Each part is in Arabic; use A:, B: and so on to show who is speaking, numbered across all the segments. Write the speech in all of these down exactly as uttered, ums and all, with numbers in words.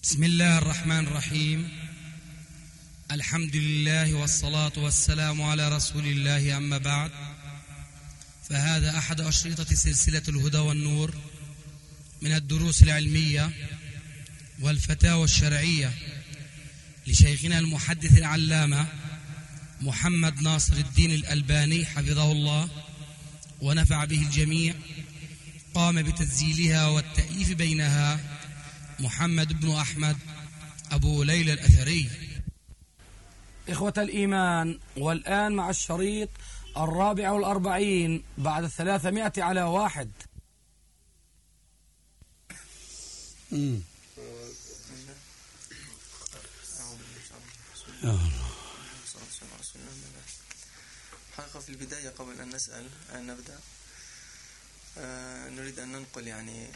A: بسم الله الرحمن الرحيم. الحمد لله والصلاة والسلام على رسول الله، أما بعد، فهذا أحد أشرطة سلسلة الهدى والنور من الدروس العلمية والفتاوى الشرعية لشيخنا المحدث العلامة محمد ناصر الدين الألباني حفظه الله ونفع به الجميع. قام بتسجيلها والتأليف بينها محمد بن أحمد أبو ليلى الأثري.
B: إخوة الإيمان، والآن مع الشريط الرابع والأربعين بعد الثلاثمائة على واحد.
C: مم.
D: حقيقة في البداية قبل أن نسأل أن نبدأ آه نريد أن ننقل يعني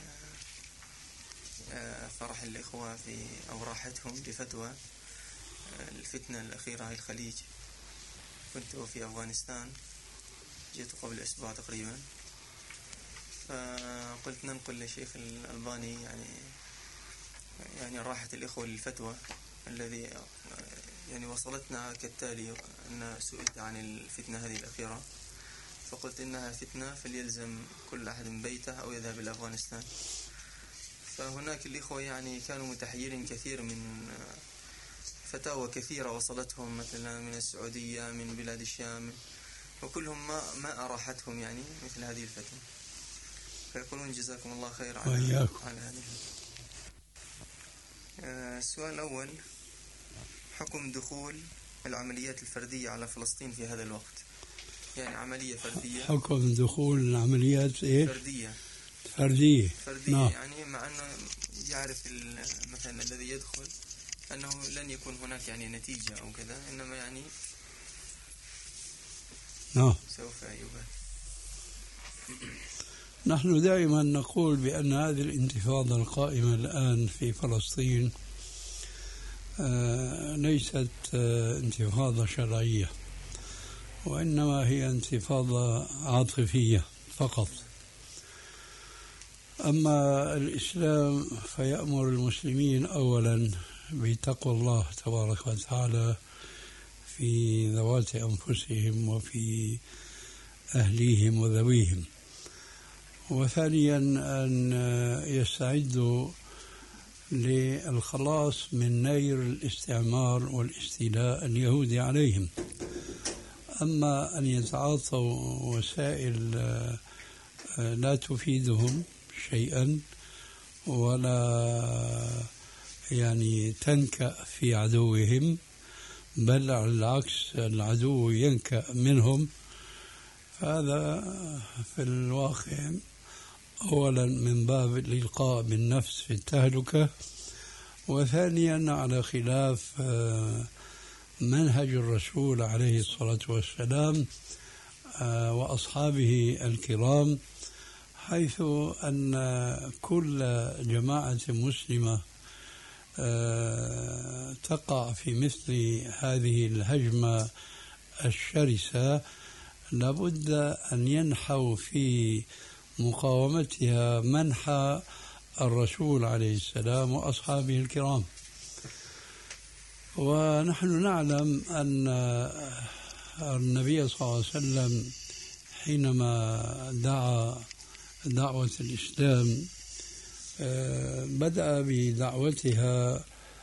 D: آه فرح الإخوة في أو راحتهم بفتوى آه الفتنة الأخيرة في الخليج. كنت في أفغانستان، جئت قبل أسبوع تقريبا، فقلت ننقل للشيخ الألباني يعني يعني راحة الإخوة للفتوى الذي يعني وصلتنا كالتالي: أن سئلت عن الفتنة هذه الأخيرة، فقلت إنها فتنة فليلزم كل أحد بيته أو يذهب إلى أفغانستان. فهناك الإخوة يعني كانوا متحيرين كثير من فتاوى كثيرة وصلتهم، مثلا من السعودية، من بلاد الشام، وكلهم ما ما أراحتهم يعني مثل هذه الفتنة، فيقولون جزاكم الله خير على على هذه. السؤال الأول: حكم دخول العمليات الفردية على فلسطين في هذا الوقت، يعني عملية فردية.
C: حكم دخول العمليات إيه؟
D: فردية
C: فردية
D: فردية
C: نعم.
D: يعني مع أنه يعرف مثلا الذي يدخل أنه لن يكون هناك يعني نتيجة أو كذا، إنما يعني
C: نعم.
D: سوف يبقى.
C: نحن دائما نقول بأن هذه الانتفاضة القائمة الآن في فلسطين آه ليست آه انتفاضة شرعية، وإنما هي انتفاضة عاطفية فقط. أما الإسلام فيأمر المسلمين أولا بتقوى الله تبارك وتعالى في ذوات أنفسهم وفي أهليهم وذويهم، وثانيا أن يستعدوا للخلاص من نير الاستعمار والاستيلاء اليهودي عليهم. أما أن يتعاطوا وسائل لا تفيدهم شيئا ولا يعني تنكأ في عدوهم، بل على العكس العدو ينكأ منهم، فهذا في الواقع أولا من باب الإلقاء بالنفس في التهلكة، وثانيا على خلاف منهج الرسول عليه الصلاة والسلام وأصحابه الكرام، حيث أن كل جماعة مسلمة تقع في مثل هذه الهجمة الشرسة لابد أن ينحوا في مقاومتها منحى الرسول عليه السلام وأصحابه الكرام. ونحن نعلم أن النبي صلى الله عليه وسلم حينما دعا دعوة الإسلام بدأ بدعوتها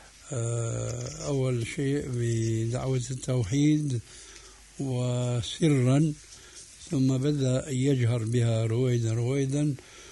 C: أول شيء بدعوة التوحيد وسرا، ثم بدأ يجهر بها رويدا رويدا،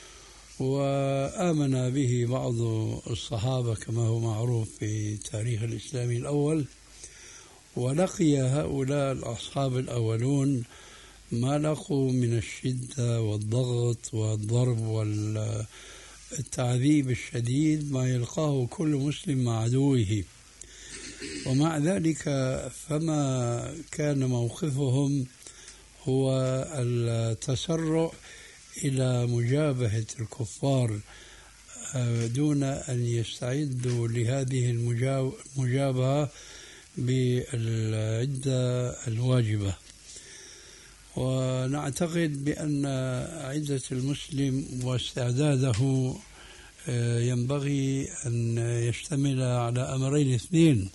C: وآمن به بعض الصحابة كما هو معروف في تاريخ الإسلام الأول. ولقي هؤلاء الأصحاب الأولون ما لقوا من الشدة والضغط والضرب والتعذيب الشديد ما يلقاه كل مسلم مع عدوه، ومع ذلك فما كان موقفهم هو التسرع إلى مجابهة الكفار دون أن يستعدوا لهذه المجابهة بالعدة الواجبة. ونعتقد بأن عدة المسلم واستعداده ينبغي أن يشتمل على أمرين اثنين.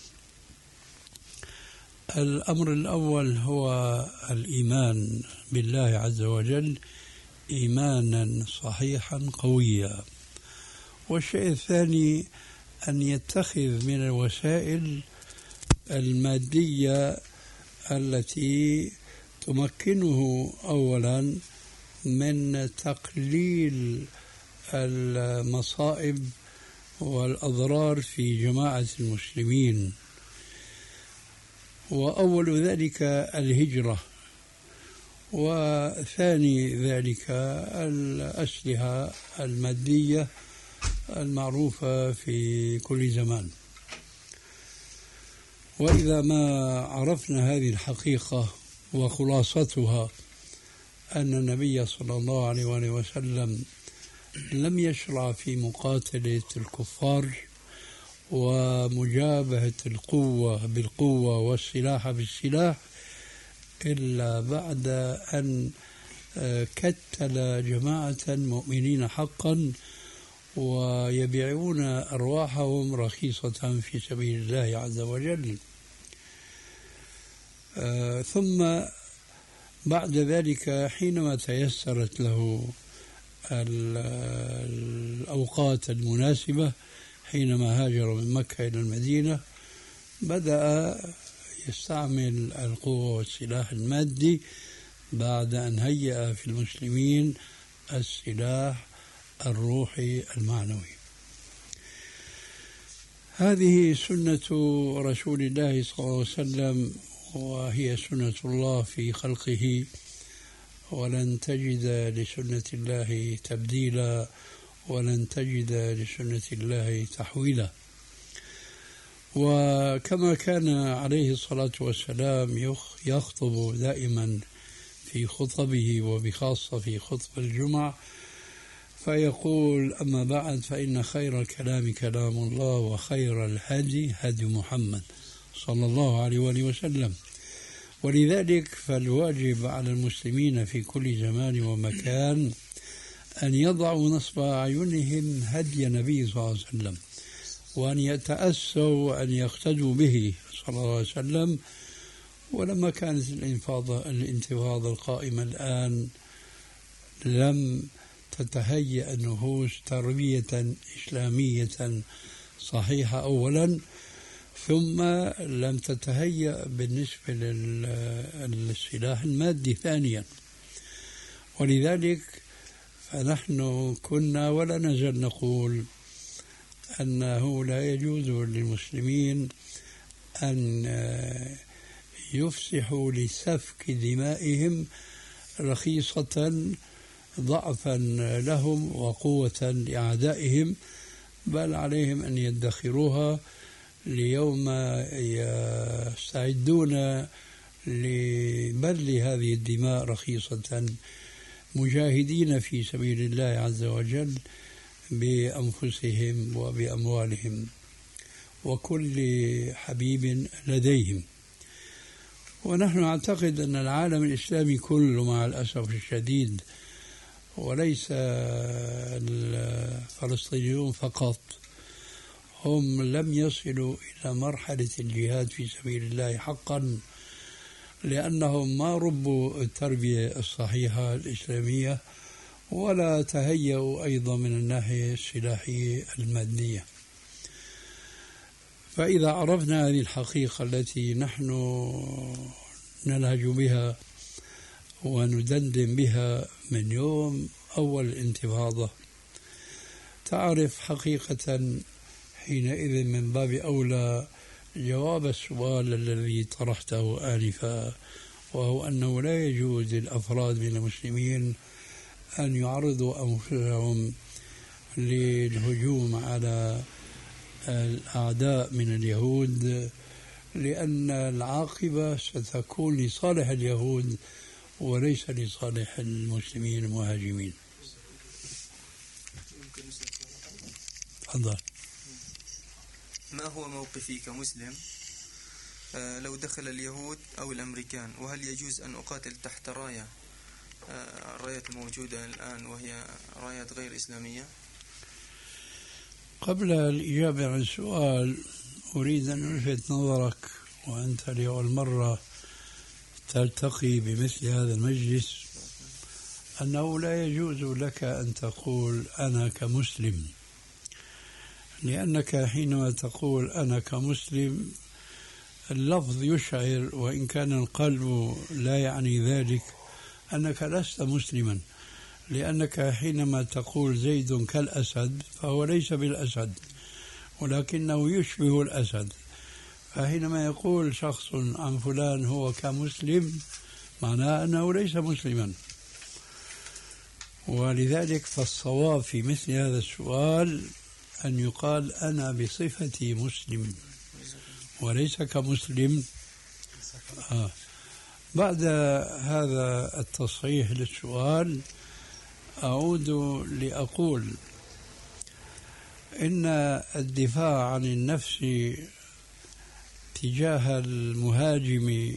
C: الأمر الأول هو الإيمان بالله عز وجل إيمانا صحيحا قويا، والشيء الثاني أن يتخذ من الوسائل المادية التي تمكنه أولا من تقليل المصائب والأضرار في جماعة المسلمين. وأول ذلك الهجرة، وثاني ذلك الأسلحة المادية المعروفة في كل زمان. وإذا ما عرفنا هذه الحقيقة وخلاصتها أن النبي صلى الله عليه وآله وسلم لم يشرع في مقاتلة الكفار ومجابهة القوة بالقوة والسلاح بالسلاح إلا بعد أن كتل جماعة مؤمنين حقا ويبيعون أرواحهم رخيصة في سبيل الله عز وجل. ثم بعد ذلك حينما تيسرت له الأوقات المناسبة حينما هاجر من مكة إلى المدينة بدأ يستعمل القوة والسلاح المادي بعد أن هيأ في المسلمين السلاح الروحي المعنوي. هذه سنة رسول الله صلى الله عليه وسلم، وهي سنة الله في خلقه، ولن تجد لسنة الله تبديلا ولن تجد لسنة الله تحويلا. وكما كان عليه الصلاة والسلام يخطب دائما في خطبه وبخاصة في خطب الجمعة فيقول: أما بعد، فإن خير الكلام كلام الله وخير الهدي هدي محمد صلى الله عليه وآله وسلم. ولذلك فالواجب على المسلمين في كل زمان ومكان أن يضعوا نصب أعينهم هدي النبي صلى الله عليه وسلم، وأن يتأسوا وأن يقتدوا به صلى الله عليه وسلم. ولما كانت الانتفاضة الانتفاضة القائمة الآن لم تتهيأ النفوس تربية إسلامية صحيحة أولا، ثم لم تتهيأ بالنسبة للسلاح المادي ثانيا. ولذلك فنحن كنا ولا نزال نقول أنه لا يجوز للمسلمين أن يفسحوا لسفك دمائهم رخيصة ضعفا لهم وقوة لأعدائهم، بل عليهم أن يدخروها ليوم يستعدون لبذل هذه الدماء رخيصة مجاهدين في سبيل الله عز وجل بأنفسهم وبأموالهم وكل حبيب لديهم. ونحن نعتقد أن العالم الإسلامي كله مع الأسف الشديد، وليس الفلسطينيون فقط، هم لم يصلوا إلى مرحلة الجهاد في سبيل الله حقا، لأنهم ما ربوا التربية الصحيحة الإسلامية ولا تهيأوا أيضا من الناحية السلاحية المادية. فإذا عرفنا هذه الحقيقة التي نحن نلهج بها وندندن بها من يوم أول الانتفاضة، تعرف حقيقة حينئذ من باب أولى جواب السؤال الذي طرحته آنفا، وهو أنه لا يجوز للأفراد من المسلمين أن يعرضوا أنفسهم للهجوم على الأعداء من اليهود، لأن العاقبة ستكون لصالح اليهود وليس لصالح المسلمين المهاجمين. تفضل.
D: ما هو موقفي كمسلم لو دخل اليهود أو الأمريكان؟ وهل يجوز أن أقاتل تحت راية الرايات الموجودة الآن وهي رايات غير إسلامية؟
C: قبل الإجابة عن السؤال أريد أن ألفت نظرك، وأنت لأول مرة تلتقي بمثل هذا المجلس، أنه لا يجوز لك أن تقول أنا كمسلم، لأنك حينما تقول أنا كمسلم اللفظ يشعر، وإن كان القلب لا يعني ذلك، أنك لست مسلما، لأنك حينما تقول زيد كالأسد فهو ليس بالأسد ولكنه يشبه الأسد. فحينما يقول شخص عن فلان هو كمسلم معناه أنه ليس مسلما. ولذلك فالصواب في مثل هذا السؤال أن يقال أنا بصفتي مسلم وليس كمسلم. آه. بعد هذا التصحيح للسؤال أعود لأقول إن الدفاع عن النفس تجاه المهاجم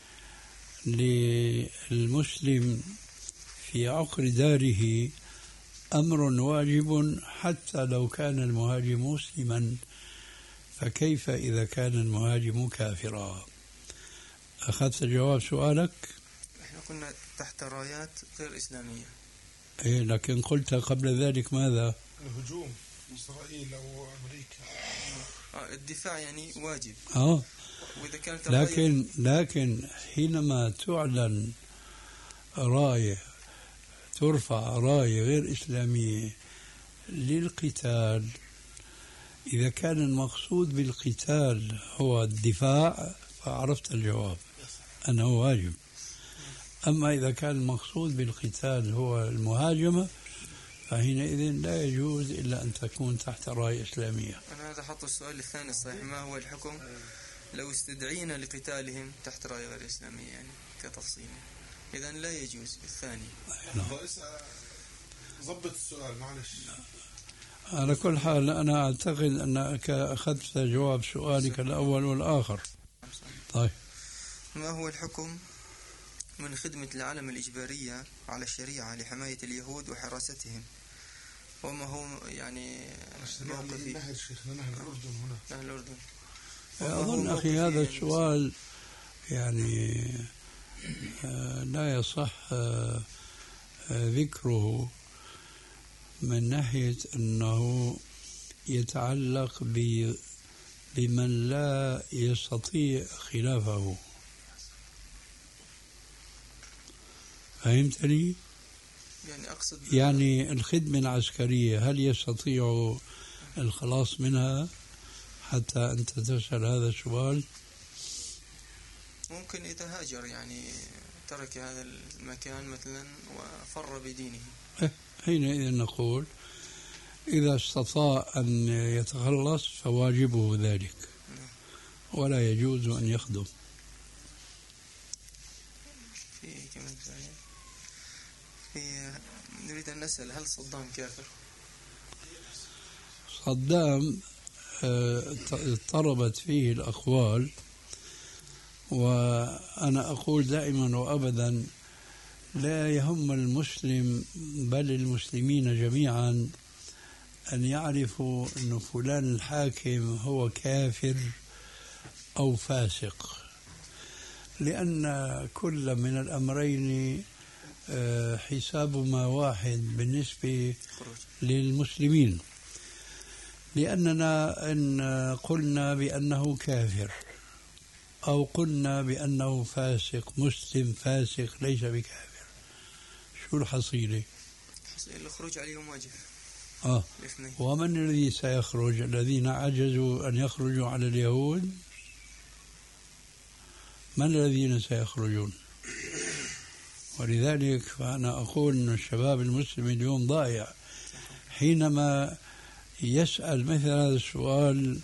C: للمسلم في عقر داره أمر واجب حتى لو كان المهاجم مسلما، فكيف إذا كان المهاجم كافرا؟ أخذت جواب سؤالك؟
D: احنا كنا تحت رايات غير إسلامية.
C: إيه، لكن قلت قبل ذلك ماذا؟
E: الهجوم إسرائيل أو أمريكا.
D: آه الدفاع يعني واجب.
C: آه.
D: وإذا كانت
C: لكن لكن حينما تعلن راية، ترفع راية غير إسلامية للقتال، إذا كان المقصود بالقتال هو الدفاع فعرفت الجواب أنه واجب. أما إذا كان المقصود بالقتال هو المهاجمة فحينئذ لا يجوز إلا أن تكون تحت راية إسلامية.
D: أنا هذا حط السؤال الثاني الصحيح، ما هو الحكم لو استدعينا لقتالهم تحت راية غير إسلامية يعني كتفصيل؟ إذن لا يجوز. الثاني
E: رئيس ضبط السؤال معلش.
C: على كل حال أنا أعتقد أنك أخذت جواب سؤالك الأول والآخر. طيب،
D: ما هو الحكم من خدمة العلم الإجبارية على الشريعة لحماية اليهود وحراستهم، وما هو يعني موقفي؟
E: نهر شيخنا نهر الأردن هنا.
D: نهر الأردن.
C: أظن أخي هذا السؤال يعني لا يصح ذكره من ناحية أنه يتعلق بمن لا يستطيع خلافه. فهمتني؟
D: يعني أقصد
C: يعني الخدمة العسكرية هل يستطيع الخلاص منها حتى أنت تسأل هذا السؤال؟
D: ممكن إذا هاجر يعني ترك هذا المكان مثلا وفر بدينه،
C: حينئذ نقول إذا استطاع أن يتخلص فواجبه ذلك ولا يجوز أن يخدم.
D: في كمان في نريد أن نسأل هل صدام كافر؟
C: صدام اضطربت فيه الأقوال، وأنا أقول دائما وأبدا لا يهم المسلم بل المسلمين جميعا أن يعرفوا أن فلان الحاكم هو كافر أو فاسق، لأن كل من الأمرين حسابهما واحد بالنسبة للمسلمين. لأننا إن قلنا بأنه كافر أو قلنا بأنه فاسق، مسلم فاسق ليس بكافر، شو الحصيلة؟
D: الخروج عليهم واجب.
C: آه. ومن الذي سيخرج؟ الذين عجزوا أن يخرجوا على اليهود؟ من الذين سيخرجون؟ ولذلك فأنا أقول أن الشباب المسلم اليوم ضائع حينما يسأل مثل هذا السؤال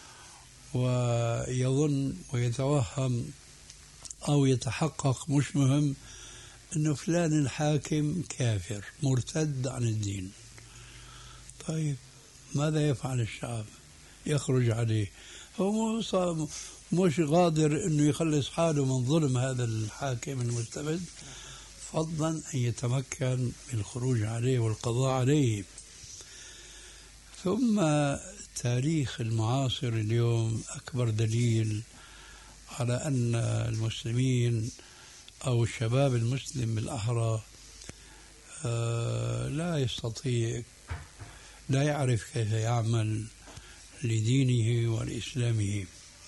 C: ويظن ويتوهم أو يتحقق مش مهم أنه فلان الحاكم كافر مرتد عن الدين. طيب ماذا يفعل الشعب؟ يخرج عليه، هو مش قادر أنه يخلص حاله من ظلم هذا الحاكم المستبد، فضلا أن يتمكن بالخروج عليه والقضاء عليه. ثم تاريخ المعاصر اليوم أكبر دليل على أن المسلمين أو الشباب المسلم بالأحرى لا يستطيع، لا يعرف كيف يعمل لدينه ولإسلامه.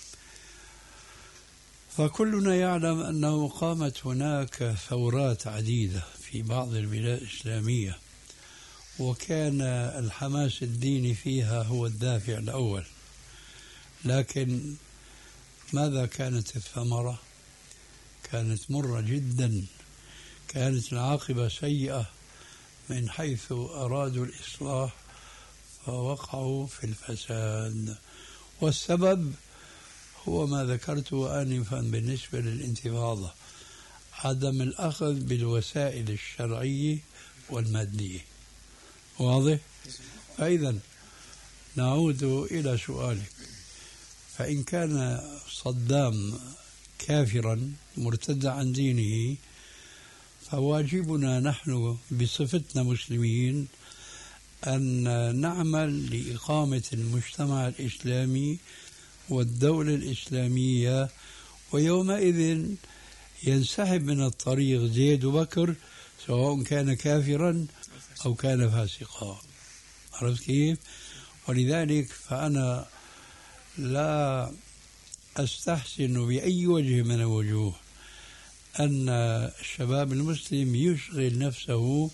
C: فكلنا يعلم أنه قامت هناك ثورات عديدة في بعض البلاد الإسلامية، وكان الحماس الديني فيها هو الدافع الأول، لكن ماذا كانت الثمرة؟ كانت مرة جدا، كانت العاقبة سيئة من حيث أرادوا الإصلاح فوقعوا في الفساد. والسبب هو ما ذكرته آنفا بالنسبة للانتفاضة، عدم الأخذ بالوسائل الشرعية والمادية. واضح؟ فإذا نعود إلى سؤالك، فإن كان صدام كافرا مرتد عن دينه فواجبنا نحن بصفتنا مسلمين أن نعمل لإقامة المجتمع الإسلامي والدولة الإسلامية، ويومئذ ينسحب من الطريق زيد وبكر سواء كان كافرا أو كان فاسقا. عرفت كيف؟ ولذلك فأنا لا أستحسن بأي وجه من الوجوه أن الشباب المسلم يشغل نفسه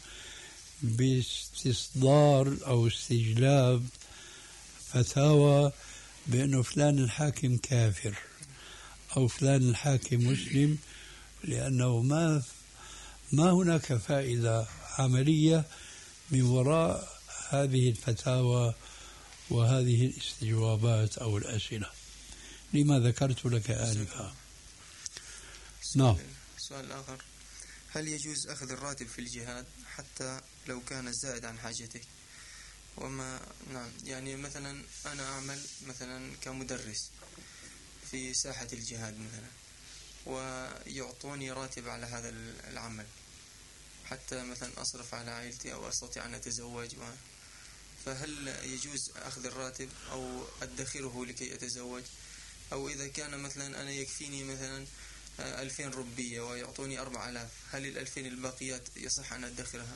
C: باستصدار أو استجلاب فتاوى بأنه فلان الحاكم كافر أو فلان الحاكم مسلم، لأنه ما ما هناك فائدة عملية من وراء هذه الفتاوى وهذه الاستجوابات أو الأسئلة لما ذكرت لك آنفا. نعم.
D: سؤال آخر: هل يجوز أخذ الراتب في الجهاد حتى لو كان زائد عن حاجتك؟ وما نعم، يعني مثلا أنا أعمل مثلا كمدرس في ساحة الجهاد مثلا، ويعطوني راتب على هذا العمل حتى مثلا أصرف على عائلتي أو أستطيع أن أتزوج، فهل يجوز أخذ الراتب أو أدخره لكي أتزوج؟ أو إذا كان مثلا أنا يكفيني مثلا ألفين ربية ويعطوني أربع آلاف، هل الألفين الباقيات يصح أن أدخرها؟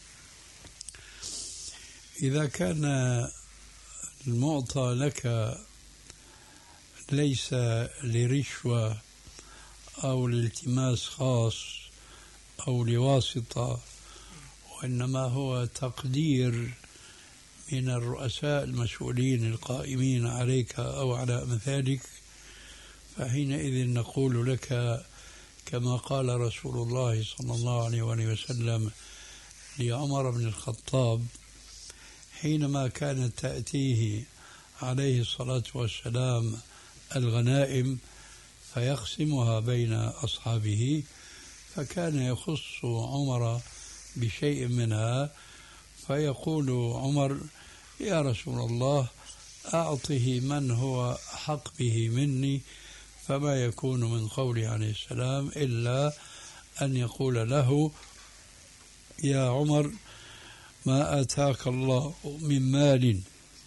C: إذا كان المعطى لك ليس لرشوة أو لالتماس خاص أو لواسطة، وإنما هو تقدير من الرؤساء المسؤولين القائمين عليك أو على أمثالك، فحينئذ نقول لك كما قال رسول الله صلى الله عليه وسلم لعمر بن الخطاب حينما كانت تأتيه عليه الصلاة والسلام الغنائم فيقسمها بين أصحابه، فكان يخص عمر بشيء منها، فيقول عمر: يا رسول الله، أعطه من هو حق به مني، فما يكون من قوله عليه السلام إلا أن يقول له: يا عمر، ما آتاك الله من مال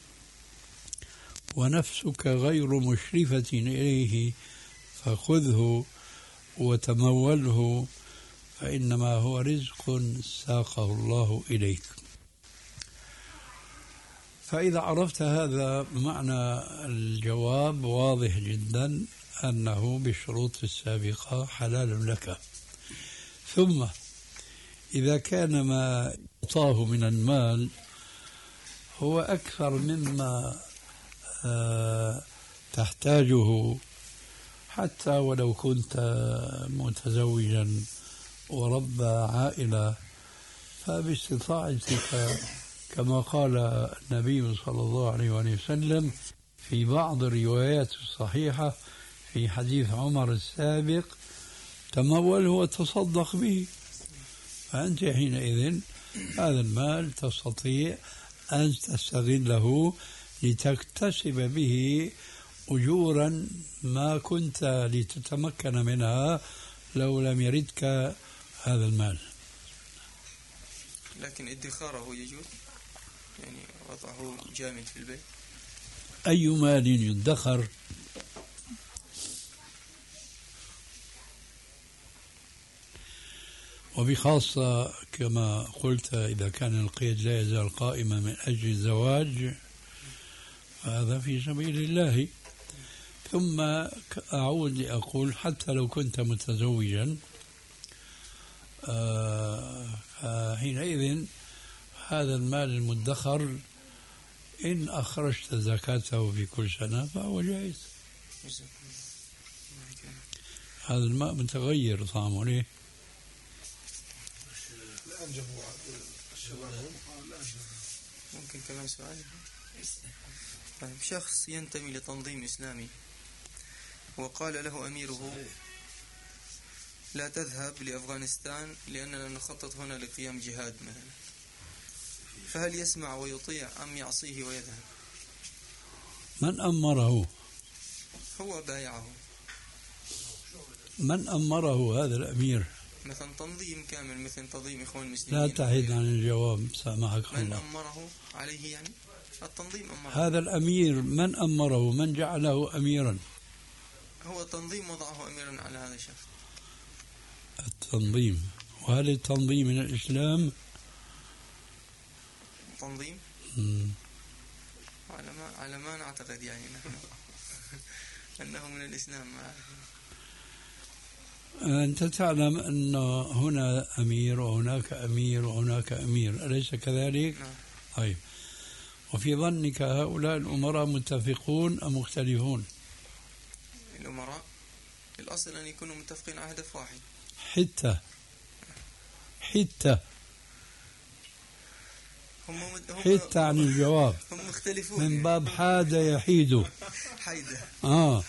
C: ونفسك غير مشرفة إليه فخذه وتموله، فإنما هو رزق ساقه الله إليك. فإذا عرفت هذا معنى الجواب واضح جدا أنه بالشروط السابقة حلال لك. ثم إذا كان ما أعطاه من المال هو أكثر مما آه تحتاجه، حتى ولو كنت متزوجا ورب عائلة، فباستطاعتك كما قال النبي صلى الله عليه وسلم في بعض الروايات الصحيحة في حديث عمر السابق: تموله وتصدق به. فأنت حينئذ هذا المال تستطيع أن تستغله لتكتسب به أجورا ما كنت لتتمكن منها لو لم يردك هذا المال.
D: لكن ادخاره يجوز؟ يعني وضعه جامد في البيت؟
C: أي مال يدخر وبخاصة كما قلت إذا كان القيد لا يزال قائما من أجل الزواج فهذا في سبيل الله. ثم أعود لأقول حتى لو كنت متزوجا فحينئذ هذا المال المدخر إن أخرجت زكاته في كل سنة فهو جائز. هذا الماء متغير طعمه ليه؟
D: ممكن كمان سؤال؟ طيب شخص ينتمي لتنظيم إسلامي وقال له أميره لا تذهب لأفغانستان لأننا نخطط هنا لقيام جهاد مثلا، فهل يسمع ويطيع أم يعصيه ويذهب؟
C: من أمره؟
D: هو بايعه.
C: من أمره هذا الأمير؟
D: مثلا تنظيم كامل مثل تنظيم إخوان المسلمين.
C: لا تحيد عن الجواب سامحك
D: من
C: الله.
D: أمره عليه يعني؟ التنظيم أمره.
C: هذا الأمير من أمره؟ من جعله أميرا؟
D: هو تنظيم وضعه أميرا على هذا الشخص.
C: التنظيم. وهل التنظيم من الإسلام؟
D: تنظيم؟
C: مم.
D: على ما على ما نعتقد يعني نحن أنه من الإسلام.
C: أنت تعلم أن هنا أمير وهناك أمير وهناك أمير، أليس كذلك؟
D: نعم.
C: طيب، وفي ظنك هؤلاء الأمراء متفقون أم مختلفون؟
D: الأمراء الأصل أن يكونوا متفقين على هدف واحد.
C: حتى حتى
D: هم هم
C: حتى عن الجواب.
D: هم مختلفون
C: من
D: يعني.
C: باب حاد يحيد.
D: حيدة.
C: آه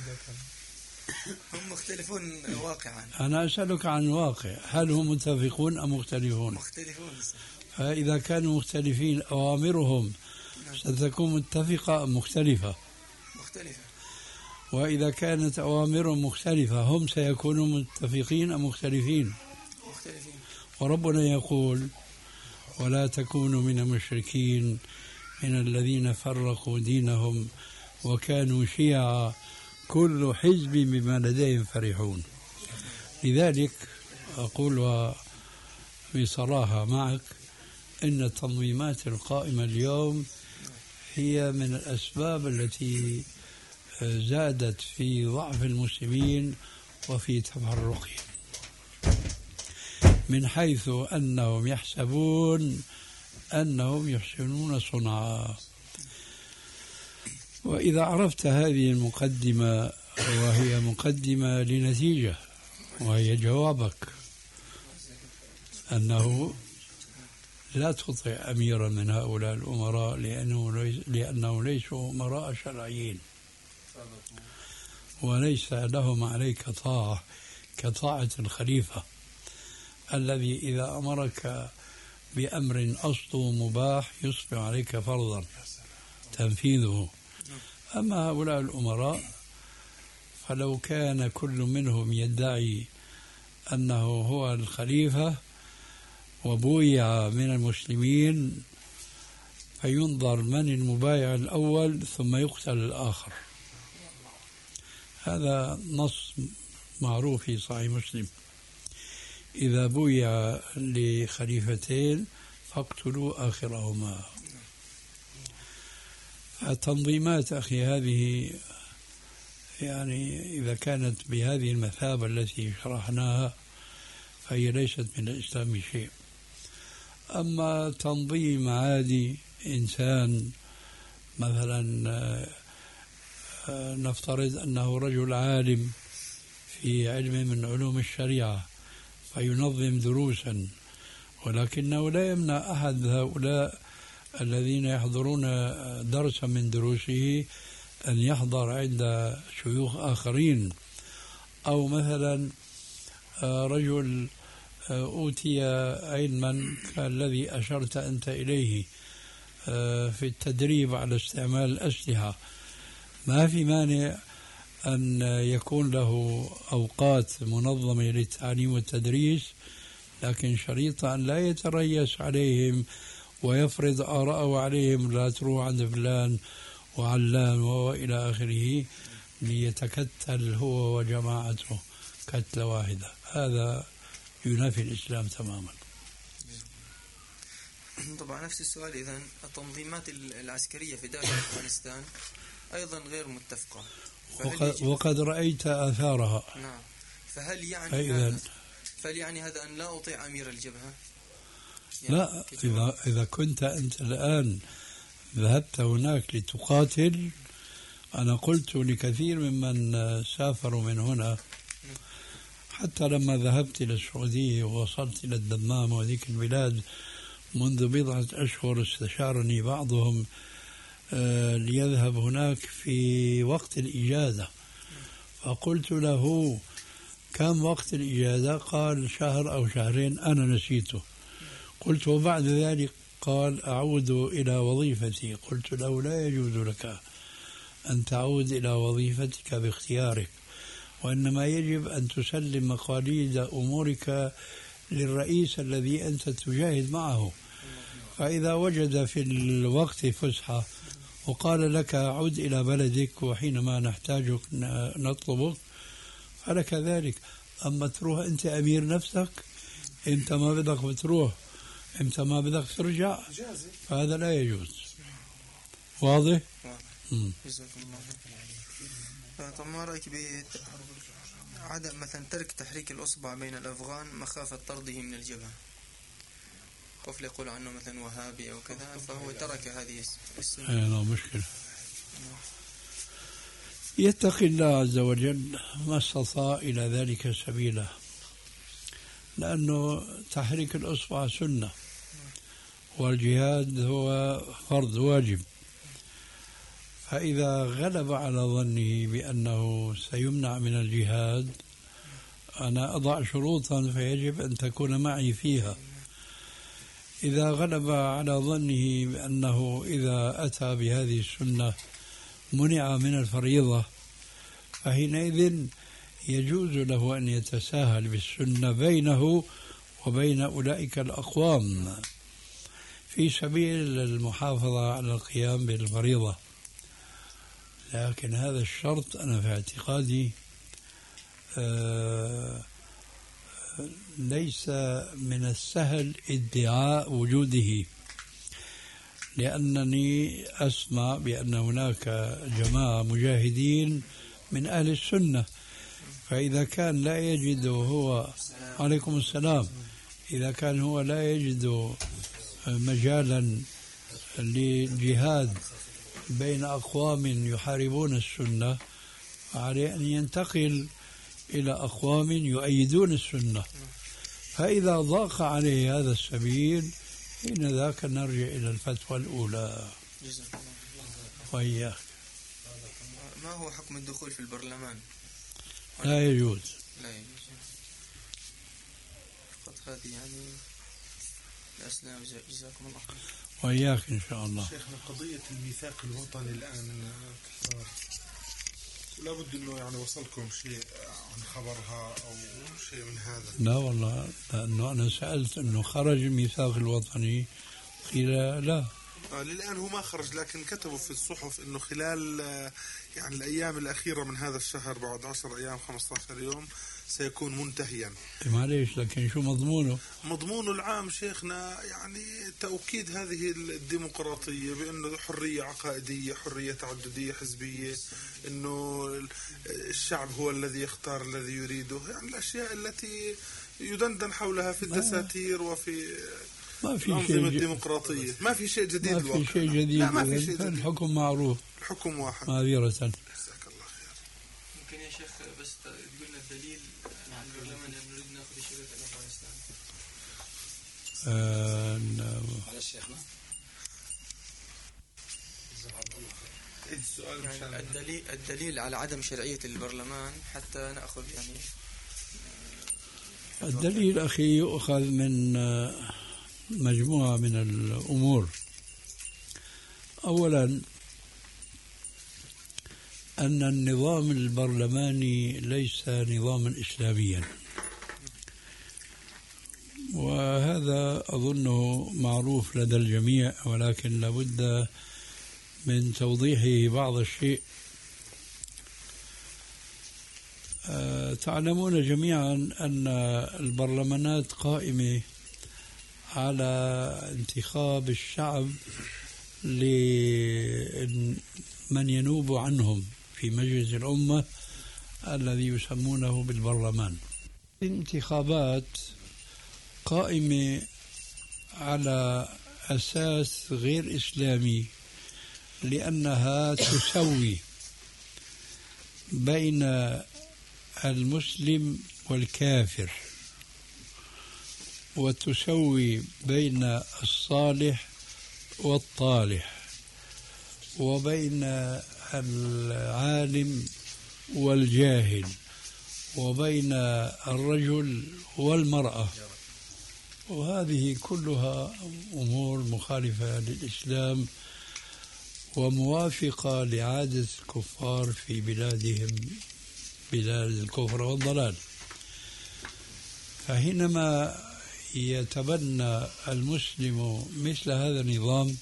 D: هم مختلفون واقعا.
C: أنا أسألك عن الواقع، هل هم متفقون أم مختلفون؟
D: مختلفون.
C: فإذا كانوا مختلفين أوامرهم ستكون متفقة أم مختلفة؟
D: مختلفة.
C: وإذا كانت أوامرهم مختلفة هم سيكونوا متفقين أم مختلفين؟
D: مختلفين.
C: وربنا يقول ولا تكونوا من المشركين من الذين فرقوا دينهم وكانوا شيعا كل حزب بما لديهم فرحون. لذلك أقول بصراحة معك إن التنظيمات القائمة اليوم هي من الأسباب التي زادت في ضعف المسلمين وفي تفرقهم، من حيث أنهم يحسبون أنهم يحسنون صنعا. وإذا عرفت هذه المقدمة وهي مقدمة لنتيجة وهي جوابك أنه لا تطع أميرا من هؤلاء الأمراء لأنه ليس لأنه ليسوا أمراء شرعيين وليس لهم عليك طاعة كطاعة الخليفة الذي إذا أمرك بأمر أصله مباح يصبح عليك فرضا تنفيذه. أما هؤلاء الأمراء فلو كان كل منهم يدعي أنه هو الخليفة وبويع من المسلمين فينظر من المبايع الأول ثم يقتل الآخر. هذا نص معروف في صحيح مسلم: إذا بويع لخليفتين فاقتلوا آخرهما. التنظيمات أخي هذه يعني إذا كانت بهذه المثابة التي شرحناها فهي ليست من الإسلام شيء. أما تنظيم عادي إنسان مثلا نفترض أنه رجل عالم في علم من علوم الشريعة فينظم دروسا، ولكنه لا يمنع أحد هؤلاء الذين يحضرون درسا من دروسه أن يحضر عند شيوخ آخرين. أو مثلا رجل أوتي علما كالذي أشرت أنت إليه في التدريب على استعمال الأسلحة، ما في مانع أن يكون له أوقات منظمة للتعليم والتدريس، لكن شريط أن لا يتريس عليهم ويفرض آراءه عليهم، لا تروح عند فلان وعلان وإلى آخره، ليتكتل هو وجماعته كتلة واحدة. هذا ينافي الإسلام تماما.
D: طبعا نفس السؤال، إذن التنظيمات العسكرية في داخل أفغانستان أيضا غير متفقة،
C: وقد, وقد رأيت آثارها.
D: نعم. فهل يعني هذا فهل يعني هذا أن لا أطيع أمير الجبهة؟ يعني
C: لا، إذا, إذا كنت أنت الآن ذهبت هناك لتقاتل، أنا قلت لكثير ممن سافروا من هنا، حتى لما ذهبت إلى السعودية ووصلت إلى الدمام وذيك البلاد منذ بضعة أشهر، استشارني بعضهم ليذهب هناك في وقت الإجازة، فقلت له كم وقت الإجازة؟ قال شهر أو شهرين، أنا نسيته. قلت وبعد ذلك؟ قال أعود إلى وظيفتي. قلت له لا يجوز لك أن تعود إلى وظيفتك باختيارك، وإنما يجب أن تسلم مقاليد أمورك للرئيس الذي أنت تجاهد معه، فإذا وجد في الوقت فسحة وقال لك عد إلى بلدك وحينما نحتاجك نطلبك فلك ذلك. أما تروح أنت أمير نفسك، أنت ما بدك بتروح، أنت ما بدك ترجع، فهذا لا يجوز. واضح؟
D: جزاكم الله خير. طب ما رأيك بعدم مثلا ترك تحريك الأصبع بين الأفغان مخافة طرده من الجبهة؟ خوف يقول عنه مثلا وهابي أو كذا، فهو ترك هذه السنة.
C: لا مشكلة. يتقي الله عز وجل ما استطاع إلى ذلك سبيلا، لأنه تحريك الأصبع سنة والجهاد هو فرض واجب، فإذا غلب على ظنه بأنه سيمنع من الجهاد أنا أضع شروطا فيجب أن تكون معي فيها. إذا غلب على ظنه بأنه إذا أتى بهذه السنة منع من الفريضة، فحينئذ يجوز له أن يتساهل بالسنة بينه وبين أولئك الأقوام في سبيل المحافظة على القيام بالفريضة. لكن هذا الشرط أنا في اعتقادي آه ليس من السهل ادعاء وجوده، لأنني أسمع بأن هناك جماعة مجاهدين من أهل السنة، فإذا كان لا يجد هو عليكم السلام إذا كان هو لا يجد مجالا للجهاد بين أقوام يحاربون السنة، فعليه أن ينتقل إلى أقوام يؤيدون السنة، فإذا ضاق عليه هذا السبيل حين ذاك نرجع إلى الفتوى الأولى. وإياك.
D: ما هو حكم الدخول في البرلمان؟
C: لا يجوز.
D: لا يجوز. فقط هذه يعني الأسلام. جزاكم الله خير.
C: وإياك إن شاء الله.
E: شيخنا قضية الميثاق الوطني الآن لابد أنه يعني وصلكم شيء عن خبرها أو شيء من هذا؟
C: لا والله، لأنه أنا سألت أنه خرج الميثاق الوطني، قيل لا.
E: آه للآن هو ما خرج، لكن كتبوا في الصحف أنه خلال يعني الأيام الأخيرة من هذا الشهر بعد عشر أيام خمسة عشر يوم سيكون منتهيا.
C: معليش، لكن شو مضمونه؟
E: مضمونه العام شيخنا يعني توكيد هذه الديمقراطية بأنه حرية عقائدية، حرية تعددية حزبية، أنه الشعب هو الذي يختار الذي يريده، يعني الأشياء التي يدندن حولها في الدساتير وفي
C: ما في
E: الأنظمة الديمقراطية. ما في شيء جديد.
C: ما في شيء جديد.
E: لا ما في شيء جديد.
C: الحكم معروف.
E: الحكم واحد.
C: معذرة.
E: جزاك الله خير.
D: ممكن يا شيخ بس تقول لنا الدليل عن البرلمان أن نريد نأخذ شريط أفغانستان؟
B: على شيخنا.
D: يعني الدليل الدليل على عدم شرعية البرلمان حتى نأخذ يعني.
C: الدليل أخي يؤخذ من مجموعة من الأمور. أولا أن النظام البرلماني ليس نظاما إسلاميا، وهذا أظنه معروف لدى الجميع، ولكن لابد من توضيحه بعض الشيء. أه تعلمون جميعا أن البرلمانات قائمة على انتخاب الشعب لمن ينوب عنهم في مجلس الأمة الذي يسمونه بالبرلمان. الانتخابات قائمة على أساس غير إسلامي، لأنها تسوي بين المسلم والكافر، وتسوي بين الصالح والطالح، وبين العالم والجاهل، وبين الرجل والمرأة. وهذه كلها أمور مخالفة للإسلام وموافقة لعادة الكفار في بلادهم، بلاد الكفر والضلال. فحينما يتبنى المسلم مثل هذا النظام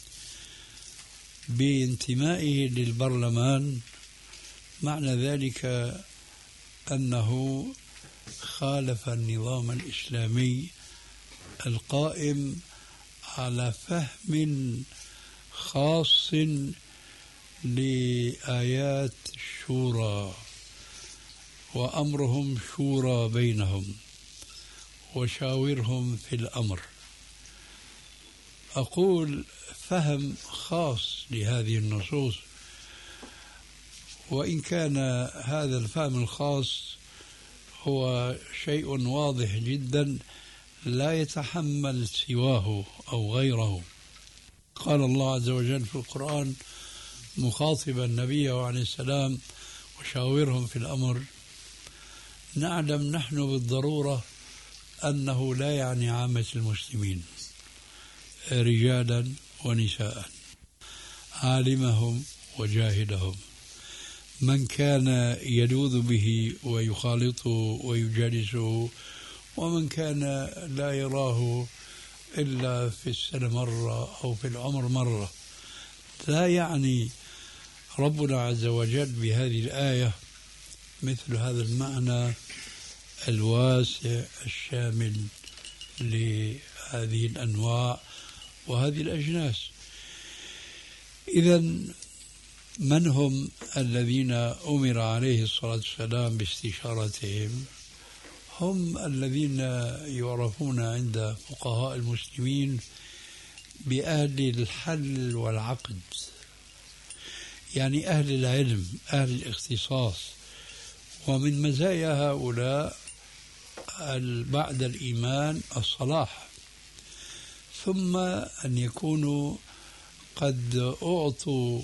C: بانتمائه للبرلمان، معنى ذلك أنه خالف النظام الإسلامي القائم على فهم خاص لآيات الشورى، وأمرهم شورى بينهم وشاورهم في الأمر. أقول فهم خاص لهذه النصوص، وإن كان هذا الفهم الخاص هو شيء واضح جدا لا يتحمل سواه أو غيره. قال الله عز وجل في القرآن مخاطبا النبي عليه السلام وشاورهم في الأمر: نعلم نحن بالضرورة أنه لا يعني عامة المسلمين، رجالا ونساء، عالمهم وجاهلهم، من كان يلوذ به ويخالطه ويجالسه، ومن كان لا يراه إلا في السنة مرة أو في العمر مرة. لا يعني ربنا عز وجل بهذه الآية مثل هذا المعنى الواسع الشامل لهذه الأنواع وهذه الأجناس. إذن من هم الذين أمر عليه الصلاة والسلام باستشارتهم؟ هم الذين يعرفون عند فقهاء المسلمين بأهل الحل والعقد، يعني أهل العلم، أهل الاختصاص. ومن مزايا هؤلاء بعد الإيمان الصلاح، ثم أن يكونوا قد أعطوا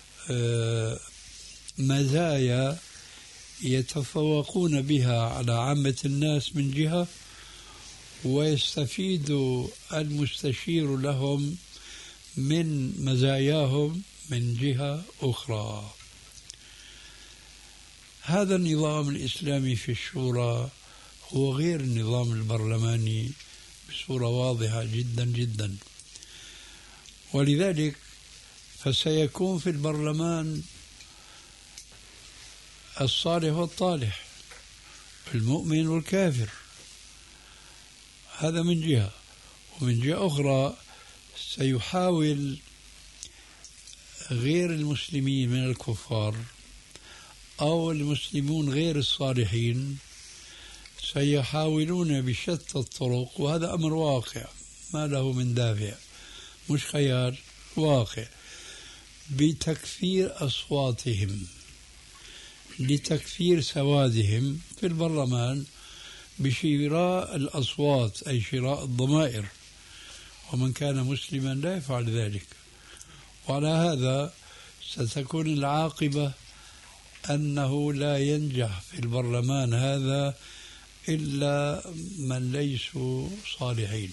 C: مزايا يتفوقون بها على عامة الناس من جهة، ويستفيد المستشير لهم من مزاياهم من جهة أخرى. هذا النظام الإسلامي في الشورى هو غير النظام البرلماني بصورة واضحة جدا جدا. ولذلك فسيكون في البرلمان الصالح والطالح، المؤمن والكافر، هذا من جهة. ومن جهة أخرى سيحاول غير المسلمين من الكفار أو المسلمون غير الصالحين سيحاولون بشتى الطرق، وهذا أمر واقع ما له من دافع، مش خيال، واقع، بتكفير أصواتهم لتكفير سوادهم في البرلمان بشراء الأصوات، أي شراء الضمائر، ومن كان مسلما لا يفعل ذلك. وعلى هذا ستكون العاقبة أنه لا ينجح في البرلمان هذا إلا من ليسوا صالحين،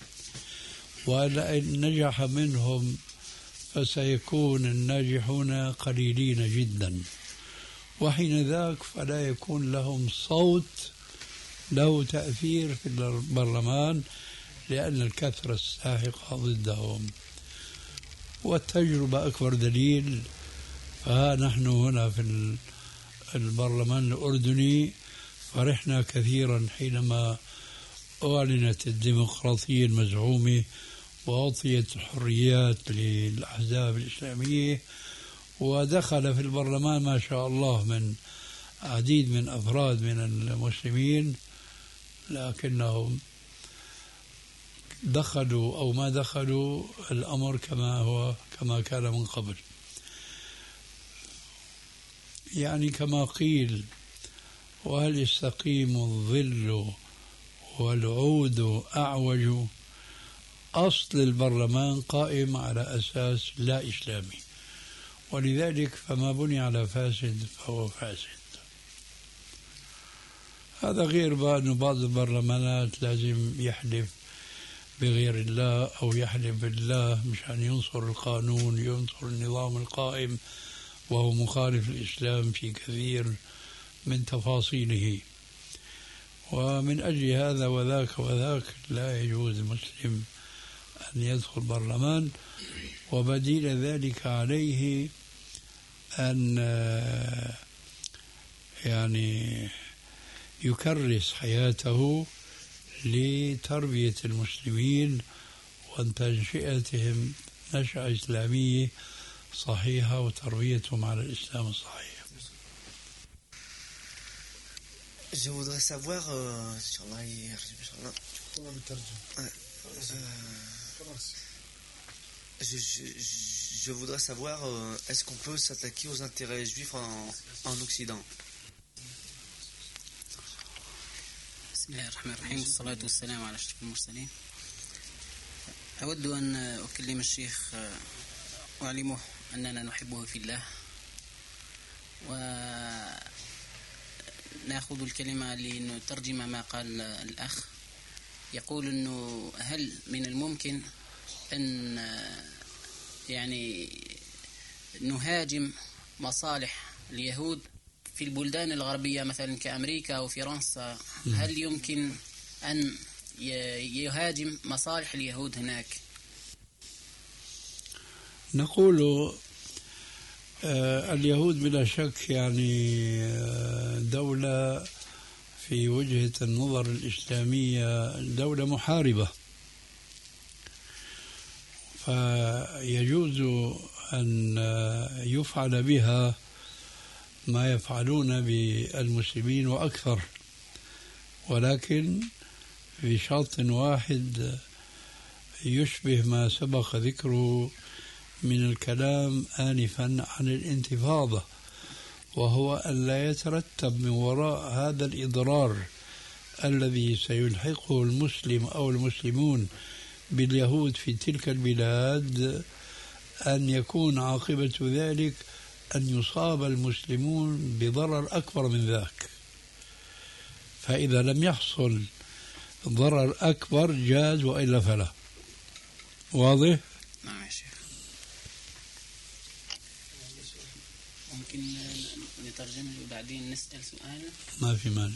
C: وإن نجح منهم فسيكون الناجحون قليلين جدا، وحين ذاك فلا يكون لهم صوت له تأثير في البرلمان لأن الكثرة الساحقة ضدهم، والتجربة أكبر دليل. فها نحن هنا في البرلمان الأردني فرحنا كثيرا حينما أعلنت الديمقراطية المزعومة وأعطيت الحريات للأحزاب الإسلامية، ودخل في البرلمان ما شاء الله من عديد من أفراد من المسلمين، لكنهم دخلوا أو ما دخلوا الأمر كما هو كما كان من قبل. يعني كما قيل: وهل يستقيم الظل والعود أعوج؟ أصل البرلمان قائم على أساس لا إسلامي، ولذلك فما بني على فاسد فهو فاسد. هذا غير بقى أنه بعض البرلمانات لازم يحلف بغير الله أو يحلف بالله مشان ينصر القانون، ينصر النظام القائم، وهو مخالف الإسلام في كثير من تفاصيله. ومن أجل هذا وذاك وذاك لا يجوز المسلم أن يدخل البرلمان، وبديل ذلك عليه أن يعني يكرس حياته لتربية المسلمين وتنشئتهم نشأة إسلامية صحيحة وتربيتهم على الإسلام الصحيح.
F: Je voudrais savoir, euh, je, je, je voudrais savoir, euh, est-ce qu'on peut s'attaquer aux intérêts juifs en, en Occident?
G: بسم الله الرحمن الرحيم، والصلاة والسلام على أشرف المرسلين. أود أن أكلم الشيخ وأعلمه أننا نحبه في الله، ونأخذ الكلمة لنترجم ما قال الأخ. يقول أنه هل من الممكن أن يعني نهاجم مصالح اليهود في البلدان الغربية مثلا كأمريكا أو فرنسا؟ هل يمكن أن يهاجم مصالح اليهود هناك؟
C: نقول آه اليهود بلا شك يعني دولة في وجهة النظر الإسلامية دولة محاربة، فيجوز أن يفعل بها ما يفعلون بالمسلمين وأكثر، ولكن بشرط واحد يشبه ما سبق ذكره من الكلام آنفا عن الانتفاضة، وهو أن لا يترتب من وراء هذا الإضرار الذي سيلحقه المسلم أو المسلمون باليهود في تلك البلاد أن يكون عاقبة ذلك أن يصاب المسلمون بضرر أكبر من ذاك. فإذا لم يحصل ضرر أكبر جاز، وإلا فلا. واضح؟
G: نعم يا شيخ. ممكن نترجم وبعدين نسأل سؤال؟
C: ما في مانع.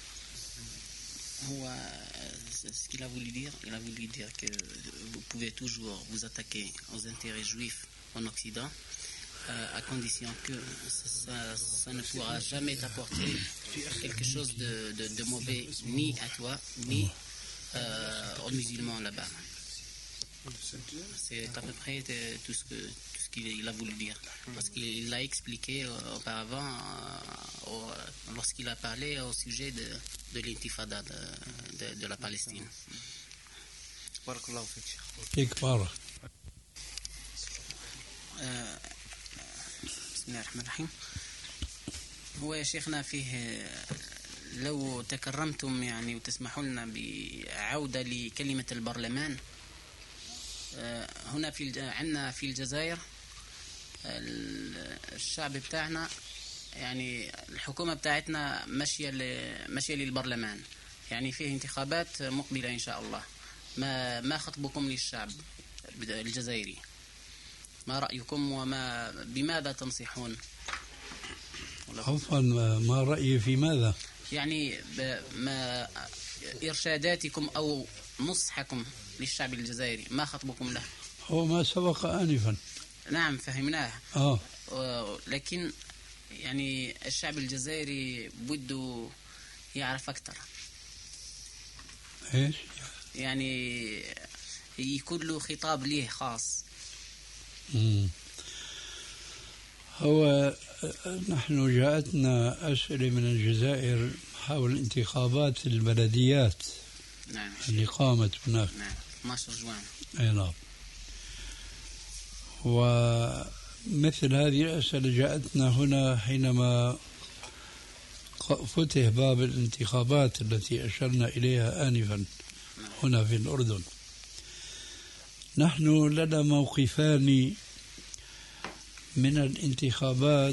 G: هو ce qu'il a voulu dire, il a voulu dire que vous pouvez toujours vous attaquer aux intérêts juifs en Occident, à condition que ça, ça ne pourra jamais t'apporter quelque chose de, de, de mauvais ni à toi ni euh, aux musulmans là-bas. C'est à peu près tout ce que tout ce qu'il a voulu dire, parce qu'il l'a expliqué auparavant euh, lorsqu'il a parlé au sujet de, de l'intifada de, de, de la Palestine. بسم الله الرحمن الرحيم. هو يا شيخنا فيه لو تكرمتم يعني وتسمحوا لنا بعودة لكلمة البرلمان. هنا في عندنا في الجزائر الشعب بتاعنا يعني الحكومة بتاعتنا ماشية ماشية للبرلمان، يعني فيه انتخابات مقبلة إن شاء الله. ما ما خطبكم للشعب الجزائري؟ ما رأيكم وما بماذا تنصحون؟
C: عفوا، ما رأيي في ماذا؟
G: يعني ما إرشاداتكم أو نصحكم للشعب الجزائري، ما خطبكم له؟
C: هو ما سبق آنفا.
G: نعم فهمناه.
C: آه.
G: لكن يعني الشعب الجزائري بده يعرف أكثر.
C: إيش؟
G: يعني يكون له خطاب ليه خاص.
C: مم. هو نحن جاءتنا أسئلة من الجزائر حول انتخابات البلديات.
G: نعم.
C: اللي قامت هناك.
G: نعم. اثني عشر جوان.
C: أي نعم. ومثل هذه الأسئلة جاءتنا هنا حينما فتح باب الانتخابات التي أشرنا إليها آنفا هنا في الأردن. نحن لنا موقفان من الانتخابات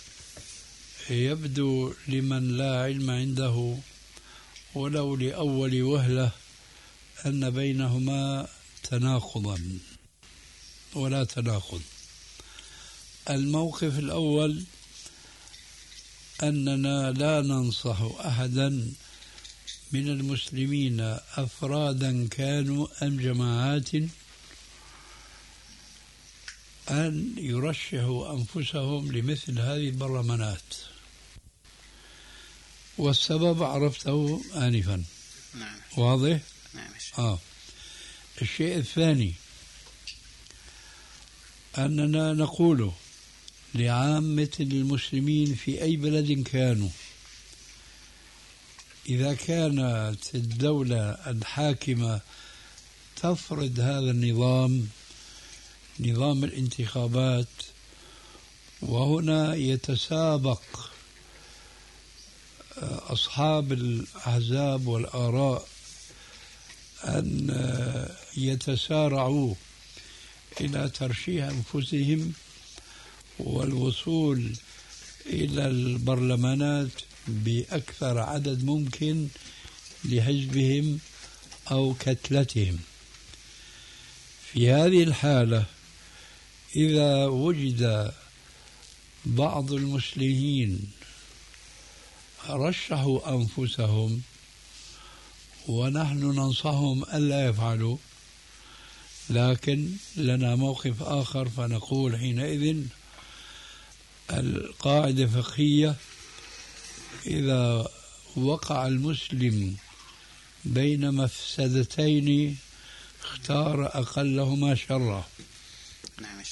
C: يبدو لمن لا علم عنده ولو لأول وهلة أن بينهما تناقضا ولا تناقض. الموقف الأول أننا لا ننصح أحدا من المسلمين أفرادا كانوا أم جماعات أن يرشحوا أنفسهم لمثل هذه البرلمانات، والسبب عرفته آنفا.
G: نعم.
C: واضح؟
G: نعم.
C: آه. الشيء الثاني أننا نقول لعامة المسلمين في أي بلد كانوا، إذا كانت الدولة الحاكمة تفرض هذا النظام، نظام الانتخابات، وهنا يتسابق أصحاب الأحزاب والآراء أن يتسارعوا إلى ترشيح أنفسهم والوصول إلى البرلمانات بأكثر عدد ممكن لحزبهم أو كتلتهم. في هذه الحالة إذا وجد بعض المسلمين رشحوا أنفسهم ونحن ننصحهم ألا يفعلوا، لكن لنا موقف آخر فنقول حينئذ القاعدة الفقهية إذا وقع المسلم بين مفسدتين اختار أقلهما شرا.
G: نعم.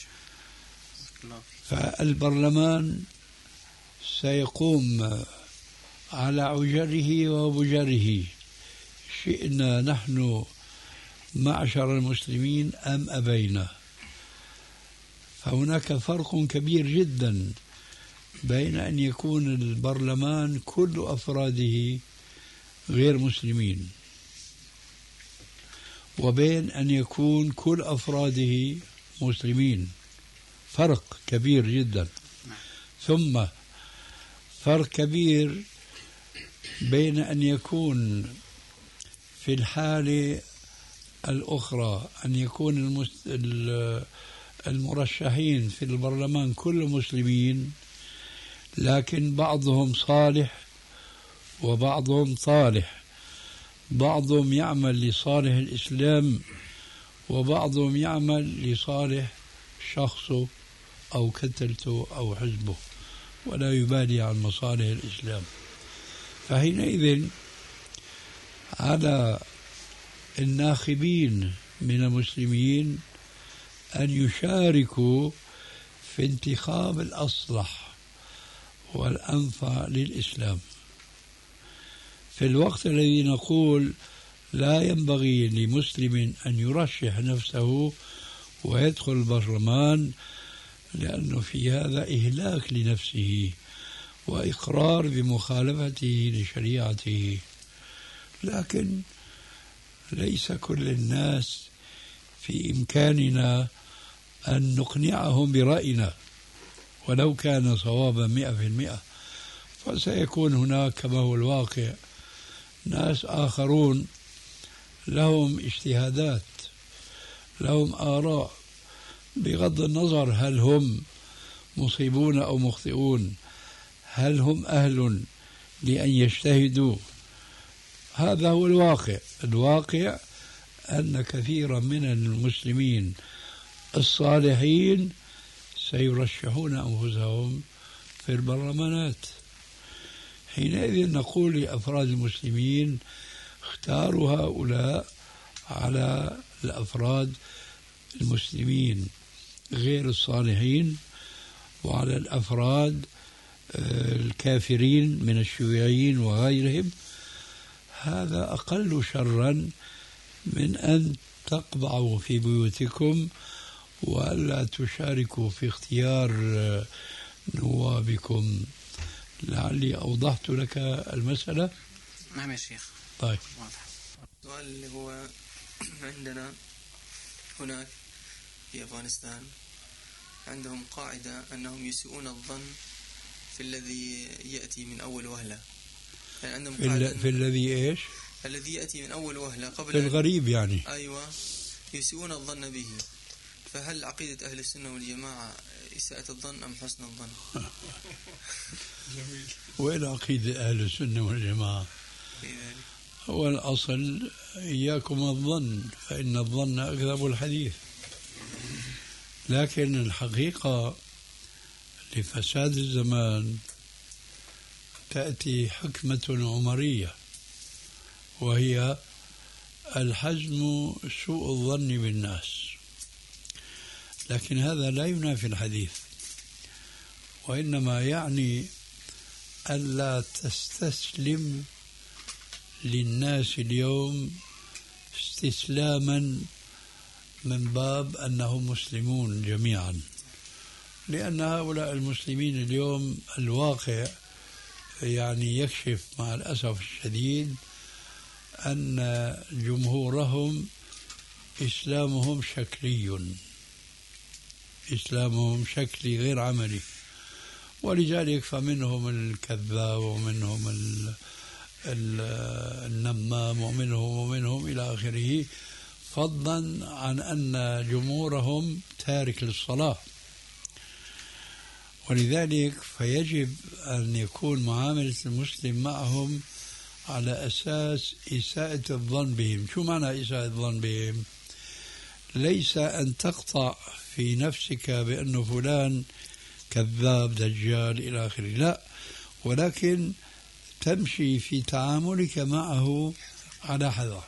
C: فالبرلمان سيقوم على عجره وبجره، شئنا نحن معشر المسلمين أم أبينا. فهناك فرق كبير جدا بين أن يكون البرلمان كل أفراده غير مسلمين وبين أن يكون كل أفراده مسلمين. فرق كبير جدا. ثم فرق كبير بين أن يكون في الحالة الأخرى أن يكون المرشحين في البرلمان كل مسلمين، لكن بعضهم صالح وبعضهم طالح، بعضهم يعمل لصالح الإسلام وبعضهم يعمل لصالح شخصه أو كتلته أو حزبه ولا يبالي عن مصالح الإسلام. فحينئذ على الناخبين من المسلمين أن يشاركوا في انتخاب الأصلح والأنفع للإسلام في الوقت الذي نقول لا ينبغي لمسلم أن يرشح نفسه ويدخل البرلمان، لأنه في هذا إهلاك لنفسه وإقرار بمخالفته لشريعته. لكن ليس كل الناس في إمكاننا أن نقنعهم برأينا ولو كان صوابا مئة في المئة، فسيكون هناك كما هو الواقع ناس آخرون لهم اجتهادات، لهم آراء، بغض النظر هل هم مصيبون أو مخطئون، هل هم أهل لأن يجتهدوا. هذا هو الواقع. الواقع أن كثيرا من المسلمين الصالحين سيرشحون أنفسهم في البرلمانات. حينئذ نقول لأفراد المسلمين اختاروا هؤلاء على الأفراد المسلمين غير الصالحين، وعلى الأفراد الكافرين من الشيوعيين وغيرهم. هذا أقل شرا من أن تقبعوا في بيوتكم وألا تشاركوا في اختيار نوابكم. لعلي أوضحت لك المسألة.
G: نعم يا شيخ.
C: طيب،
D: السؤال اللي هو عندنا هناك في أفغانستان عندهم قاعدة أنهم يسيئون الظن في الذي يأتي من أول وهلة. يعني عندهم
C: في,
D: قاعدة
C: في الذي إيش؟
D: الذي يأتي من أول وهلة قبل
C: في الغريب يعني.
D: أيوة، يسيئون الظن به. فهل عقيدة أهل السنة والجماعة إساءة الظن أم حسن الظن؟
C: وين عقيدة أهل السنة والجماعة؟ هو الأصل إياكم الظن فإن الظن أكذب الحديث. لكن الحقيقة لفساد الزمان تأتي حكمة عمرية، وهي الحزم سوء الظن بالناس. لكن هذا لا ينافي الحديث، وإنما يعني ألا تستسلم للناس اليوم استسلاما من باب أنهم مسلمون جميعا، لأن هؤلاء المسلمين اليوم الواقع يعني يكشف مع الأسف الشديد أن جمهورهم إسلامهم شكلي، إسلامهم شكلي غير عملي. ولذلك فمنهم الكذاب ومنهم ال ال النمام ومنهم ومنهم إلى آخره، فضلا عن أن جمهورهم تارك للصلاة. ولذلك فيجب أن يكون معاملة المسلم معهم على أساس إساءة الظن بهم. شو معنى إساءة الظن بهم؟ ليس أن تقطع في نفسك بأنه فلان كذاب دجال إلى آخره، لا، ولكن تمشي في تعاملك معه على حذر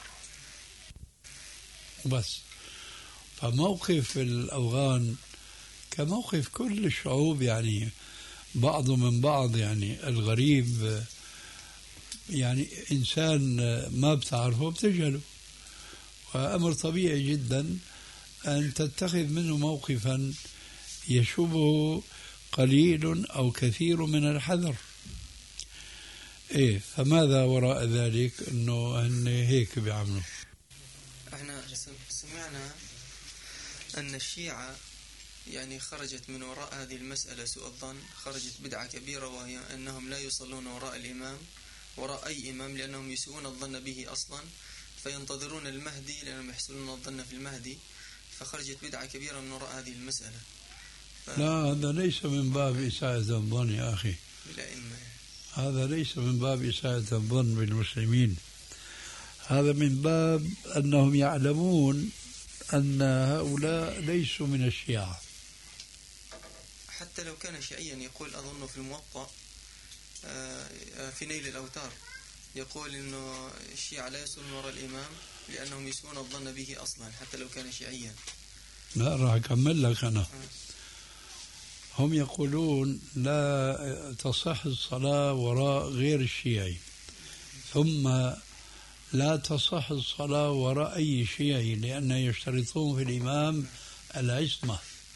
C: بس. فموقف الأفغان كموقف كل الشعوب، يعني بعض من بعض. يعني الغريب يعني إنسان ما بتعرفه بتجهله، وأمر طبيعي جدا أن تتخذ منه موقفا يشوبه قليل أو كثير من الحذر. إيه، فماذا وراء ذلك؟ إنه هن هيك بيعملوا.
D: احنا سمعنا أن الشيعة يعني خرجت من وراء هذه المسألة سوء الظن، خرجت بدعة كبيرة، وهي أنهم لا يصلون وراء الإمام، وراء أي إمام، لأنهم يسوءون الظن به أصلا، فينتظرون المهدي لأنهم يحسنون الظن في المهدي. فخرجت بدعة كبيرة من وراء هذه المسألة. ف...
C: لا، هذا ليس من باب إساءة الظن يا أخي، هذا ليس من باب إساءة الظن بالمسلمين، هذا من باب أنهم يعلمون أن هؤلاء ليسوا من الشيعة.
D: حتى لو كان شيعيا يقول، أظن في الموطأ في نيل الأوتار يقول إنه الشيعة لا يصلون وراء الإمام لأنهم يسوون الظن به أصلا حتى لو كان شيعيا.
C: لا، راح أكمل لك أنا. هم يقولون لا تصح الصلاة وراء غير الشيعي، ثم لا تصح الصلاة وراء أي شيعي، لأن يشترطون في الإمام العصمة،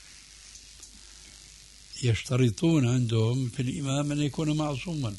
C: يشترطون عندهم في الإمام أن يكون معصوما.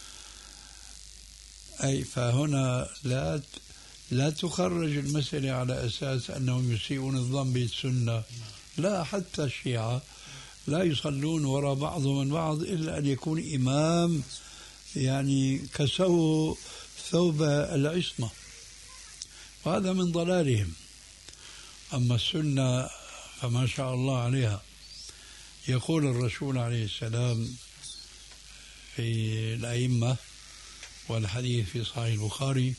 C: أي فهنا لا لا تخرج المسألة على أساس أنهم يسيئون الظن بالسنة، لا، حتى الشيعة لا يصلون وراء بعضهم من بعض إلا أن يكون إمام يعني كسوه ثوب العصمة، وهذا من ضلالهم. أما السنة فما شاء الله عليها. يقول الرسول عليه السلام في الأئمة والحديث في صحيح البخاري: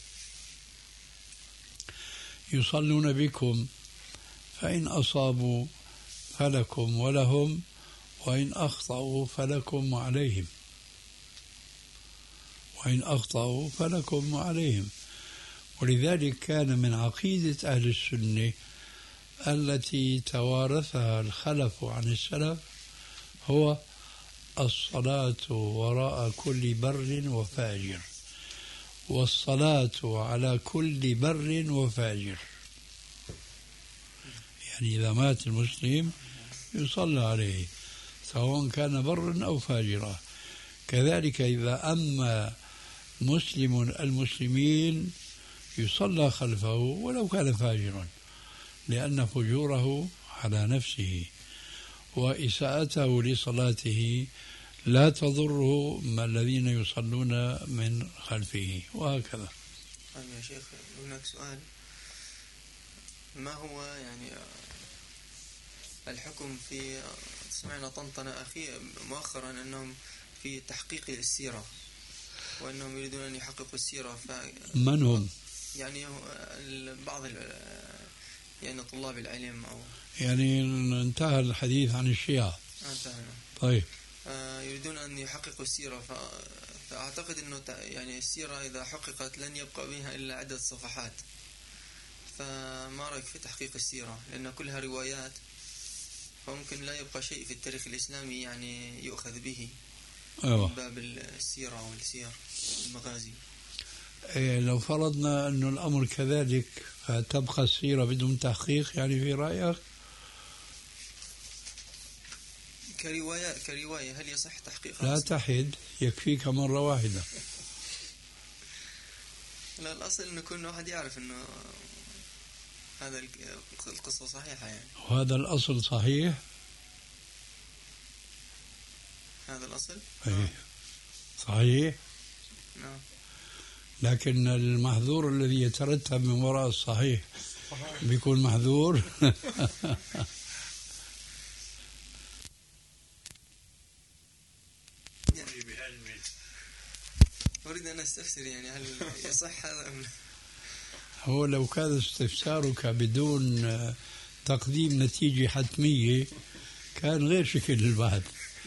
C: يصلون بكم فإن أصابوا فلكم ولهم، وإن أخطأوا فلكم وعليهم، وإن أخطأوا فلكم وعليهم. ولذلك كان من عقيدة أهل السنة التي توارثها الخلف عن السلف هو الصلاة وراء كل بر وفاجر، والصلاة على كل بر وفاجر. يعني إذا مات المسلم يصلى عليه سواء كان برا أو فاجرا. كذلك إذا أما مسلم المسلمين يصلى خلفه ولو كان فاجرا، لأن فجوره على نفسه وإساءته لصلاته لا تضره ما الذين يصلون من خلفه، وهكذا.
D: طيب يا شيخ، هناك سؤال: ما هو يعني الحكم في سمعنا طنطنة أخي مؤخرا أنهم في تحقيق السيرة وأنهم يريدون أن يحققوا السيرة، ف...
C: من هم؟
D: يعني بعض يعني طلاب العلم أو
C: يعني انتهى الحديث عن الشيعة.
D: انتهى.
C: طيب.
D: آه يريدون أن يحققوا السيرة، ف... فأعتقد أنه يعني السيرة إذا حققت لن يبقى بها إلا عدد صفحات، فما رأيك في تحقيق السيرة؟ لأن كلها روايات، فممكن لا يبقى شيء في التاريخ الإسلامي يعني يؤخذ به.
C: أيوة.
D: من باب السيرة والسير المغازي.
C: إيه لو فرضنا أنه الأمر كذلك فتبقى السيرة بدون تحقيق، يعني في رأيك؟
D: كرواية كرواية هل يصح تحقيقها؟
C: لا تحد، يكفيك مرة واحدة.
D: لا، الأصل أنه كل واحد يعرف أنه هذا القصة صحيحة يعني.
C: وهذا الأصل صحيح؟
D: هذا الأصل؟
C: أيه. صحيح؟
D: نعم.
C: لكن المحذور الذي يترتب من وراء الصحيح بيكون محذور.
D: أريد أن أستفسر يعني هل يصح هذا أم لا؟
C: هو لو كان استفسارك بدون تقديم نتيجة حتمية كان غير شكل البحث.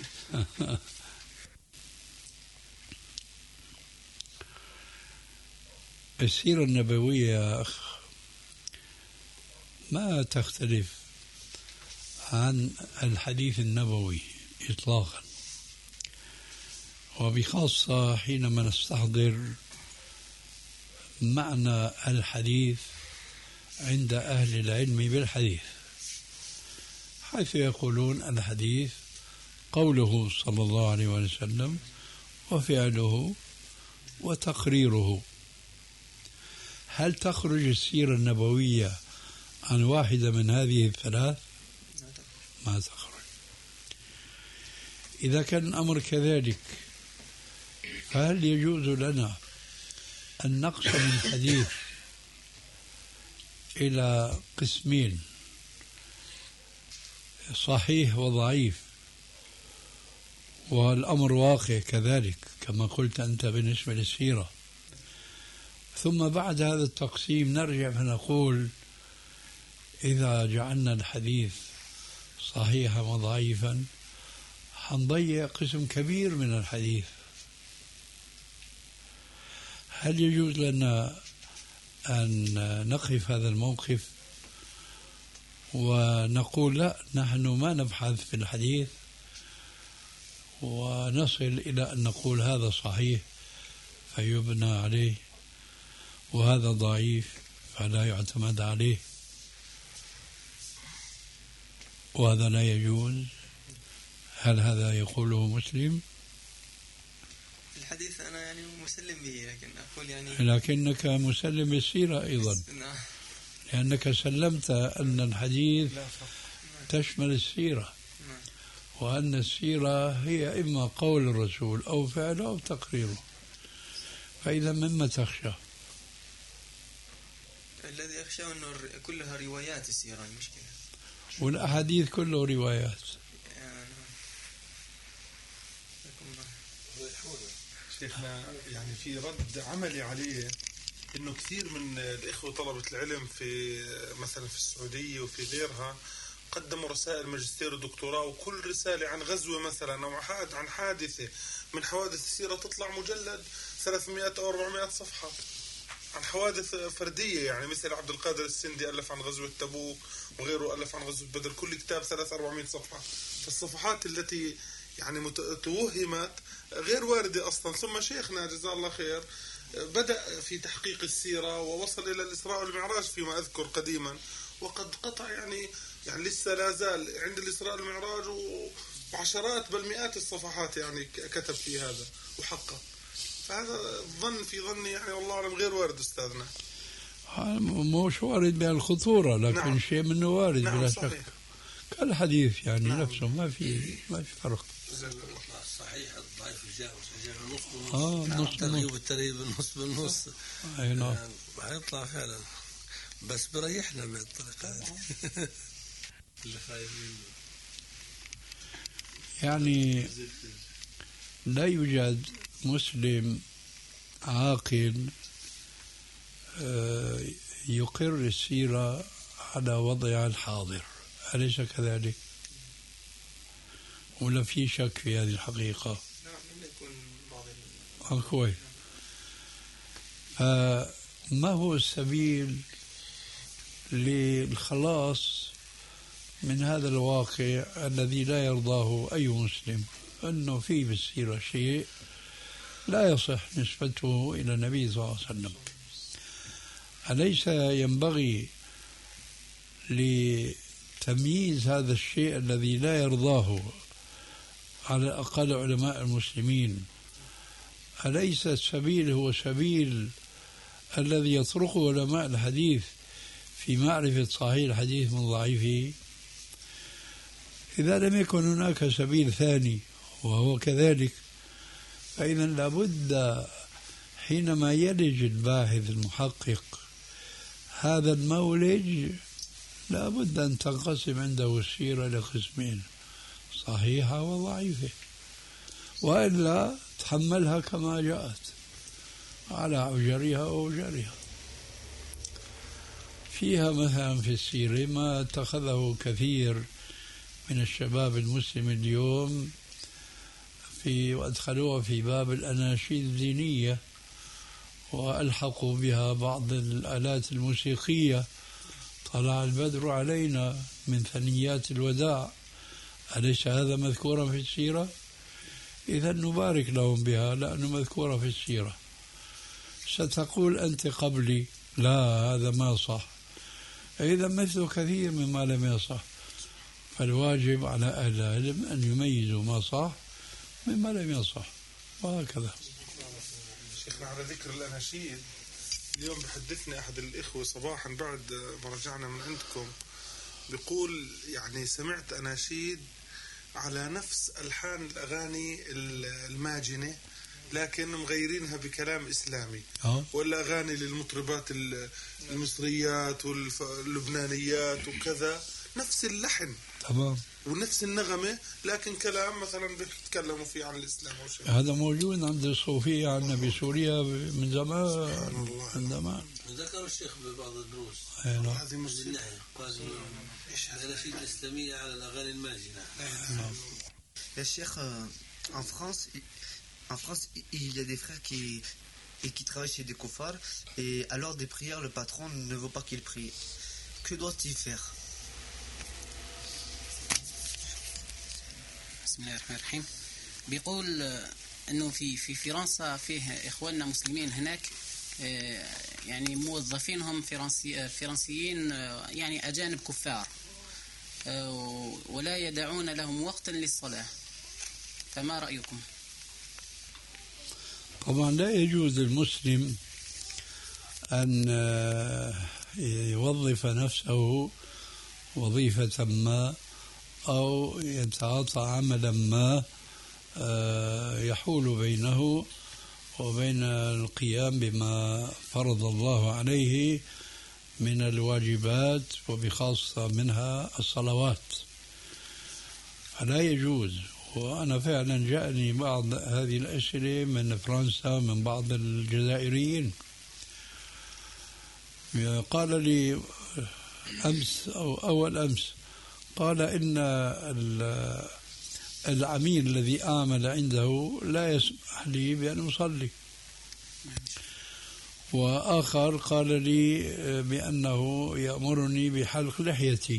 C: السيرة النبوية يا أخ ما تختلف عن الحديث النبوي إطلاقا، وبخاصة حينما نستحضر معنى الحديث عند أهل العلم بالحديث، حيث يقولون الحديث قوله صلى الله عليه وسلم وفعله وتقريره. هل تخرج السيرة النبوية عن واحدة من هذه الثلاث؟ ما تخرج. إذا كان الأمر كذلك فهل يجوز لنا أن نقسم الحديث إلى قسمين: صحيح وضعيف، والأمر واقع كذلك كما قلت أنت بالنسبة للسيرة، ثم بعد هذا التقسيم نرجع فنقول إذا جعلنا الحديث صحيحا وضعيفا حنضيع قسم كبير من الحديث؟ هل يجوز لنا أن نقف هذا الموقف ونقول لا، نحن ما نبحث في الحديث ونصل إلى أن نقول هذا صحيح فيبنى عليه وهذا ضعيف فلا يعتمد عليه، وهذا لا يجوز؟ هل هذا يقوله مسلم؟
D: الحديث أنا يعني مسلم به، لكن أقول يعني
C: لكنك مسلم بالسيرة أيضا، لأنك سلمت أن الحديث تشمل السيرة، وأن السيرة هي إما قول الرسول أو فعله أو تقريره، فإذا مما تخشى؟
D: الذي أخشى أنه كلها روايات السيرة المشكلة،
C: والأحاديث كله روايات.
E: شيخنا يعني في رد عملي عليه انه كثير من الاخوه طلبه العلم في مثلا في السعوديه وفي غيرها قدموا رسائل ماجستير ودكتوراه، وكل رساله عن غزوه مثلا او عن حادثه من حوادث السيره تطلع مجلد ثلاثمائة او أربعمائة صفحه عن حوادث فرديه، يعني مثل عبد القادر السندي الف عن غزوه تبوك وغيره الف عن غزوه بدر، كل كتاب ثلاثمائة أربعمائة صفحه. فالصفحات التي يعني توهمت غير واردة أصلا. ثم شيخنا جزاه الله خير بدأ في تحقيق السيرة ووصل إلى الإسراء والمعراج فيما أذكر قديما، وقد قطع يعني يعني لسه لا زال عند الإسراء والمعراج وعشرات بل مئات الصفحات يعني كتب في هذا وحقق. فهذا ظن في ظني يعني والله أعلم غير وارد أستاذنا.
C: مش وارد بهالخطورة، لكن نعم. شيء منه وارد
E: نعم
C: بلا
E: صحيح.
C: شك كالحديث يعني
E: نعم.
C: نفسه ما في ما في فرق.
B: صحيح الضعيف الجاء والسجاع النص بالنص.
C: اه نص
B: الترغيب والترهيب بالنص بالنص.
C: اي نعم.
B: حيطلع فعلا، بس بريحنا من الطريقة هذه. اللي خايف منه
C: يعني لا يوجد مسلم عاقل يقر السيرة على وضعها الحاضر، أليس كذلك؟ ولا في شك في هذه الحقيقة؟ نعم كويس. فما هو السبيل للخلاص من هذا الواقع الذي لا يرضاه أي مسلم، أنه في بالسيرة شيء لا يصح نسبته إلى النبي صلى الله عليه وسلم؟ أليس ينبغي لتمييز هذا الشيء الذي لا يرضاه على الأقل علماء المسلمين، أليس السبيل هو سبيل الذي يطرقه علماء الحديث في معرفة صحيح الحديث من ضعيفه؟ إذا لم يكن هناك سبيل ثاني وهو كذلك، فإذا لابد حينما يلج الباحث المحقق هذا المولج لابد أن تنقسم عنده السيرة لقسمين، صحيحة وضعيفة، وإلا تحملها كما جاءت على عجرها وأوجرها. فيها مثلا في السيرة ما اتخذه كثير من الشباب المسلم اليوم في وأدخلوها في باب الأناشيد الدينية وألحقوا بها بعض الآلات الموسيقية. طلع البدر علينا من ثنيات الوداع، أليس هذا مذكورا في السيرة؟ إذا نبارك لهم بها لأنه مذكورة في السيرة. ستقول أنت قبلي لا هذا ما صح، إذا مثل كثير مما لم يصح. فالواجب على أهل العلم أن يميزوا ما صح مما لم يصح، وهكذا.
E: شيخنا على ذكر الأناشيد، اليوم بحدثني أحد الإخوة صباحا بعد ما رجعنا من عندكم، بيقول يعني سمعت أناشيد على نفس ألحان الأغاني الماجنة لكن مغيرينها بكلام إسلامي،
C: أه؟
E: ولا أغاني للمطربات المصريات واللبنانيات وكذا، نفس اللحن
C: تمام
E: ونفس النغمة، لكن كلام مثلا بيتكلموا فيه عن الإسلام أو شيء.
C: هذا موجود عند الصوفية عندنا بسوريا من زمان من زمان.
B: ذكر الشيخ ببعض الدروس
E: هذه مصيبة.
B: الأناشيد الإسلامية على الأغاني الماجنة.
F: يا شيخ en France en France il y a des frères qui et qui travaillent chez des koufars et à l'heure des prières le patron ne veut pas qu'ils prient. Que doit-il faire?
G: بسم الله الرحمن الرحيم. بيقول انه في في فرنسا فيه اخواننا مسلمين هناك يعني موظفينهم فرنسي فرنسيين يعني اجانب كفار ولا يدعون لهم وقتا للصلاة، فما رأيكم؟
C: طبعا لا يجوز للمسلم أن يوظف نفسه وظيفة ما أو يتعاطى عملا ما يحول بينه وبين القيام بما فرض الله عليه من الواجبات وبخاصة منها الصلوات. فلا يجوز، وأنا فعلا جاءني بعض هذه الأسئلة من فرنسا من بعض الجزائريين. قال لي أمس أو أول أمس، قال إن العميل الذي أعمل عنده لا يسمح لي بأن أصلي. وآخر قال لي بأنه يأمرني بحلق لحيتي.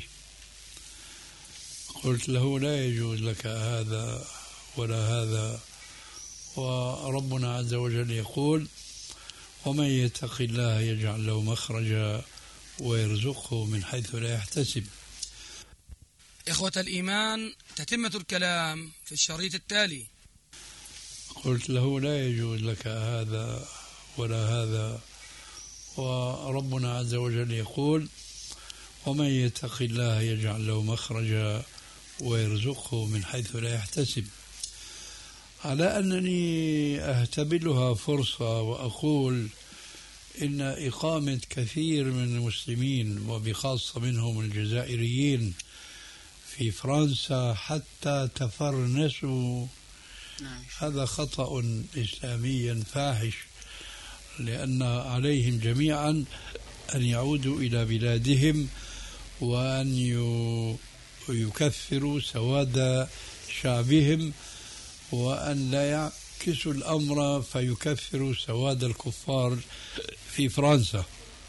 C: قلت له لا يجوز لك هذا ولا هذا، وربنا عز وجل يقول ومن يتق الله يجعل له مخرجا ويرزقه من حيث لا يحتسب.
A: إخوة الإيمان، تتمة الكلام في الشريط التالي.
C: قلت له لا يجوز لك هذا ولا هذا، وربنا عز وجل يقول ومن يتق الله يجعل له مخرجا ويرزقه من حيث لا يحتسب. على أنني أهتبلها فرصة وأقول إن إقامة كثير من المسلمين وبخاصة منهم الجزائريين في فرنسا حتى تفرنسوا هذا خطأ إسلامي فاحش، لأن عليهم جميعا أن يعودوا إلى بلادهم وأن يكفروا سواد شعبهم، وأن لا يعكسوا الأمر فيكفروا سواد الكفار في فرنسا.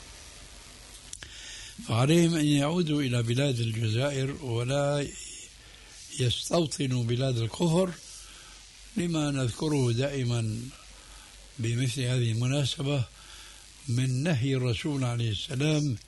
C: فعليهم أن يعودوا إلى بلاد الجزائر ولا يستوطنوا بلاد الكفر، لما نذكره دائما بمثل هذه المناسبة من نهي الرسول عليه السلام